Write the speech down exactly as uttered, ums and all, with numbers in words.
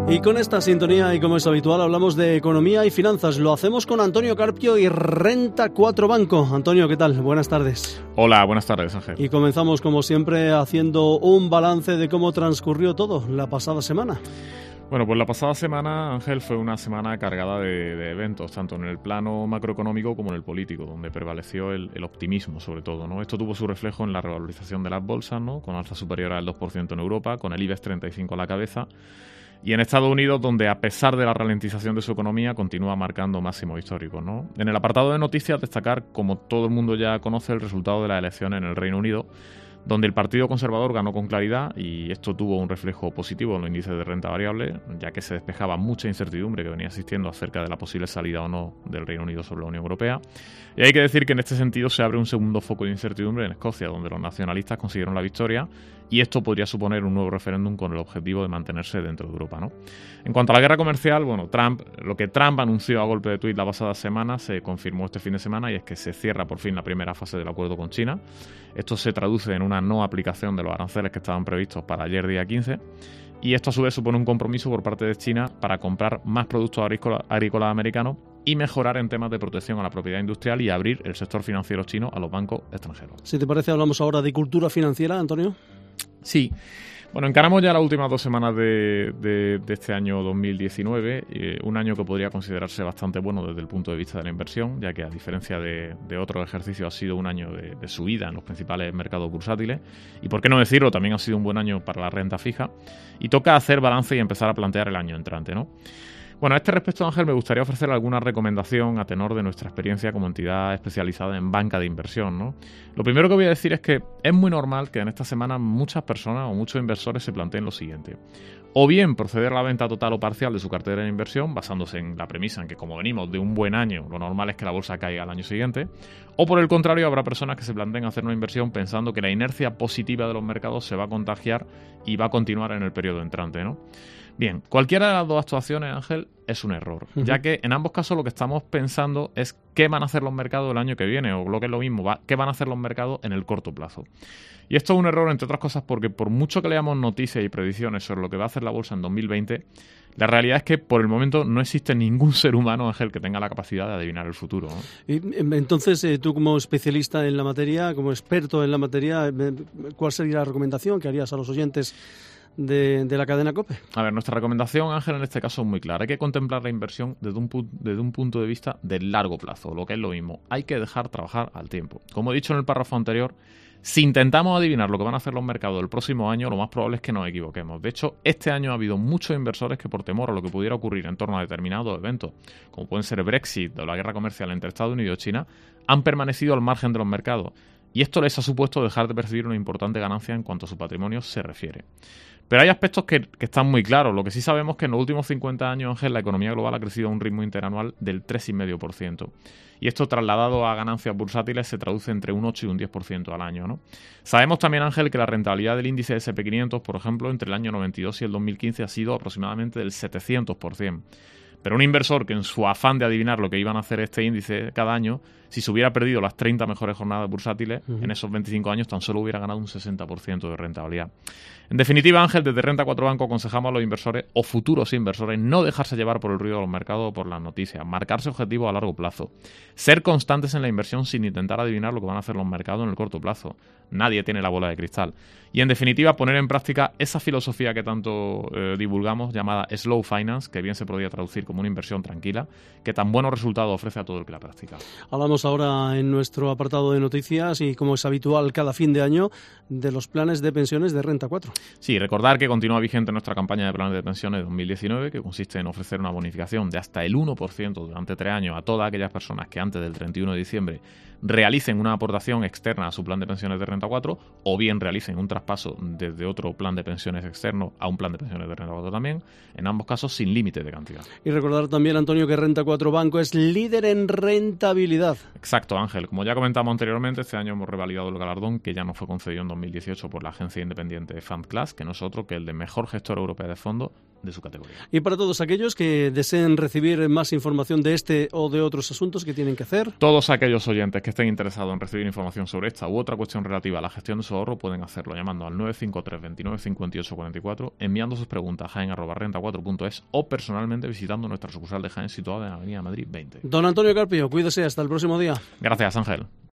Y con esta sintonía, y como es habitual, hablamos de economía y finanzas. Lo hacemos con Antonio Carpio y Renta cuatro Banco. Antonio, ¿qué tal? Buenas tardes. Hola, buenas tardes, Ángel. Y comenzamos, como siempre, haciendo un balance de cómo transcurrió todo la pasada semana. Bueno, pues la pasada semana, Ángel, fue una semana cargada de, de eventos, tanto en el plano macroeconómico como en el político, donde prevaleció el, el optimismo, sobre todo, ¿no? Esto tuvo su reflejo en la revalorización de las bolsas, ¿no? Con alza superior al dos por ciento en Europa, con el IBEX treinta y cinco a la cabeza, y en Estados Unidos, donde a pesar de la ralentización de su economía, continúa marcando máximos históricos, ¿no? En el apartado de noticias, destacar, como todo el mundo ya conoce, el resultado de las elecciones en el Reino Unido, donde el Partido Conservador ganó con claridad, y esto tuvo un reflejo positivo en los índices de renta variable, ya que se despejaba mucha incertidumbre que venía existiendo acerca de la posible salida o no del Reino Unido sobre la Unión Europea. Y hay que decir que en este sentido se abre un segundo foco de incertidumbre en Escocia, donde los nacionalistas consiguieron la victoria, y esto podría suponer un nuevo referéndum con el objetivo de mantenerse dentro de Europa, ¿no? En cuanto a la guerra comercial, bueno, Trump, lo que Trump anunció a golpe de tuit la pasada semana se confirmó este fin de semana, y es que se cierra por fin la primera fase del acuerdo con China. Esto se traduce en una no aplicación de los aranceles que estaban previstos para ayer día quince, y esto a su vez supone un compromiso por parte de China para comprar más productos agrícolas agrícolas americanos y mejorar en temas de protección a la propiedad industrial y abrir el sector financiero chino a los bancos extranjeros. Si te parece, hablamos ahora de cultura financiera, Antonio. Sí. Bueno, encaramos ya las últimas dos semanas de, de, de este año dos mil diecinueve, eh, un año que podría considerarse bastante bueno desde el punto de vista de la inversión, ya que a diferencia de, de otros ejercicios ha sido un año de, de subida en los principales mercados bursátiles, y por qué no decirlo, también ha sido un buen año para la renta fija, y toca hacer balance y empezar a plantear el año entrante, ¿no? Bueno, a este respecto, Ángel, me gustaría ofrecer alguna recomendación a tenor de nuestra experiencia como entidad especializada en banca de inversión, ¿no? Lo primero que voy a decir es que es muy normal que en esta semana muchas personas o muchos inversores se planteen lo siguiente: o bien proceder a la venta total o parcial de su cartera de inversión, basándose en la premisa en que, como venimos de un buen año, lo normal es que la bolsa caiga al año siguiente, o por el contrario, habrá personas que se planteen hacer una inversión pensando que la inercia positiva de los mercados se va a contagiar y va a continuar en el periodo entrante, ¿no? Bien, cualquiera de las dos actuaciones, Ángel, es un error, uh-huh. ya que en ambos casos lo que estamos pensando es qué van a hacer los mercados el año que viene, o lo que es lo mismo, va, qué van a hacer los mercados en el corto plazo. Y esto es un error, entre otras cosas, porque por mucho que leamos noticias y predicciones sobre lo que va a hacer la bolsa en dos mil veinte, la realidad es que por el momento no existe ningún ser humano, Ángel, que tenga la capacidad de adivinar el futuro, ¿no? Y, entonces, eh, tú como especialista en la materia, como experto en la materia, ¿cuál sería la recomendación que harías a los oyentes De, de la cadena COPE? A ver, nuestra recomendación, Ángel, en este caso es muy clara. Hay que contemplar la inversión desde un, pu- desde un punto de vista de largo plazo, lo que es lo mismo. Hay que dejar trabajar al tiempo. Como he dicho en el párrafo anterior, si intentamos adivinar lo que van a hacer los mercados el próximo año, lo más probable es que nos equivoquemos. De hecho, este año ha habido muchos inversores que, por temor a lo que pudiera ocurrir en torno a determinados eventos, como pueden ser Brexit o la guerra comercial entre Estados Unidos y China, han permanecido al margen de los mercados. Y esto les ha supuesto dejar de percibir una importante ganancia en cuanto a su patrimonio se refiere. Pero hay aspectos que, que están muy claros. Lo que sí sabemos es que en los últimos cincuenta años, Ángel, la economía global ha crecido a un ritmo interanual del tres coma cinco por ciento. Y esto, trasladado a ganancias bursátiles, se traduce entre un ocho y un diez por ciento al año, ¿no? Sabemos también, Ángel, que la rentabilidad del índice ese and pe quinientos, por ejemplo, entre el año noventa y dos y el dos mil quince ha sido aproximadamente del setecientos por ciento. Pero un inversor que, en su afán de adivinar lo que iban a hacer este índice cada año, si se hubiera perdido las treinta mejores jornadas bursátiles, uh-huh. en esos veinticinco años tan solo hubiera ganado un sesenta por ciento de rentabilidad. En definitiva, Ángel, desde Renta cuatro Banco aconsejamos a los inversores o futuros inversores no dejarse llevar por el ruido de los mercados o por las noticias, marcarse objetivos a largo plazo, ser constantes en la inversión sin intentar adivinar lo que van a hacer los mercados en el corto plazo. Nadie tiene la bola de cristal. Y, en definitiva, poner en práctica esa filosofía que tanto eh, divulgamos, llamada Slow Finance, que bien se podría traducir como una inversión tranquila, que tan buenos resultados ofrece a todo el que la practica. Hablamos ahora en nuestro apartado de noticias y, como es habitual cada fin de año, de los planes de pensiones de Renta cuatro. Sí, recordar que continúa vigente nuestra campaña de planes de pensiones de dos mil diecinueve, que consiste en ofrecer una bonificación de hasta el uno por ciento durante tres años a todas aquellas personas que antes del treinta y uno de diciembre realicen una aportación externa a su plan de pensiones de Renta cuatro, o bien realicen un traspaso desde otro plan de pensiones externo a un plan de pensiones de Renta cuatro también, en ambos casos sin límite de cantidad. Y recordar también, Antonio, que Renta cuatro Banco es líder en rentabilidad. Exacto, Ángel. Como ya comentamos anteriormente, este año hemos revalidado el galardón que ya nos fue concedido en dos mil dieciocho por la agencia independiente Fund Class, que no es otro que el de mejor gestor europeo de fondos de su categoría. Y para todos aquellos que deseen recibir más información de este o de otros asuntos, ¿qué tienen que hacer? Todos aquellos oyentes que estén interesados en recibir información sobre esta u otra cuestión relativa a la gestión de su ahorro pueden hacerlo llamando al nueve cinco tres, veintinueve, cincuenta y ocho cuarenta y cuatro, enviando sus preguntas a jaén arroba renta cuatro punto es o personalmente visitando nuestra sucursal de Jaén situada en Avenida Madrid veinte. Don Antonio Carpio, cuídese, hasta el próximo día. Gracias, Ángel.